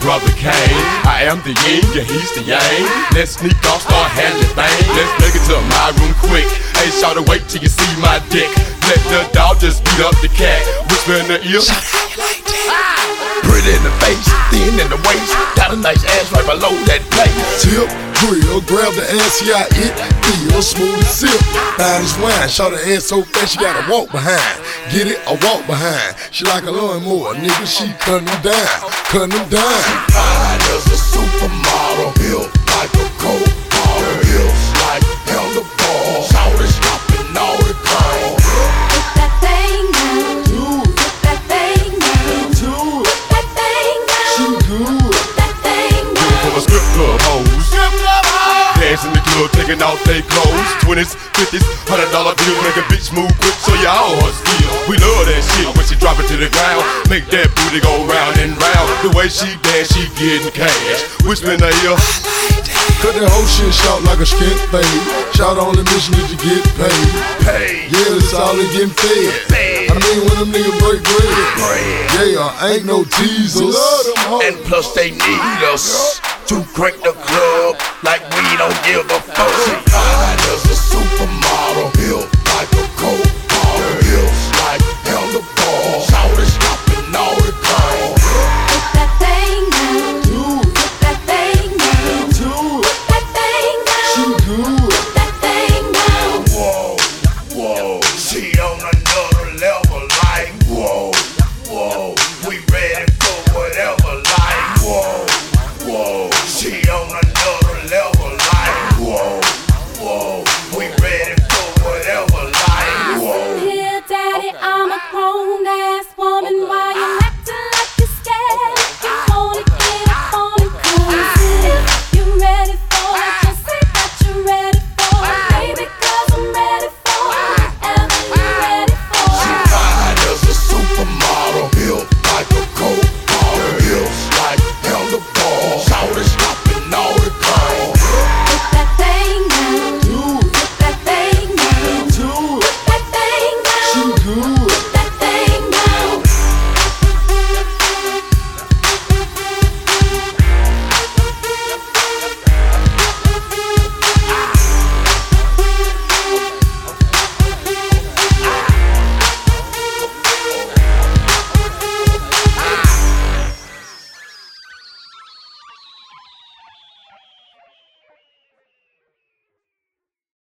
brother Kane. I am the yin, yeah, he's the yang. Let's sneak off, start handling things. Let's make it to my room quick. Hey, shout wait till you see my dick. Let the dog just beat up the cat. Whisper in the ear. Shout how you like that. Pretty in the face, thin in the waist. Got a nice ass right below that plate. Tip, grill, grab the ass, see how it feel, smooth as silk. Fine as wine, shout her ass so fast she gotta walk behind. Get it, I walk behind. She like a lawnmower, nigga, she cutting them down, cutting them down. Fine as a supermodel, built like a cold model, hips like handlebar, shout it, stopping all the call. Put that thing down. Dude, Put that thing down. dude, Put that thing down. she good. Put that thing down. For my strip club hoes. Dance in the club, taking off their clothes. 20s, 50s, $100 bills, make a bitch move quick so you all her skill. We love that shit when she drop it to the ground. Make that booty go round and round. The way she dance, she getting cash. Whisper in the ear. Cut that whole shit short like a skint fade. Shout on the mission that you get paid. Hey, Yeah, it's all they getting fed. I mean when them niggas break bread. Yeah, ain't no teasers. and plus they need us to crank the club like we don't give a fuck.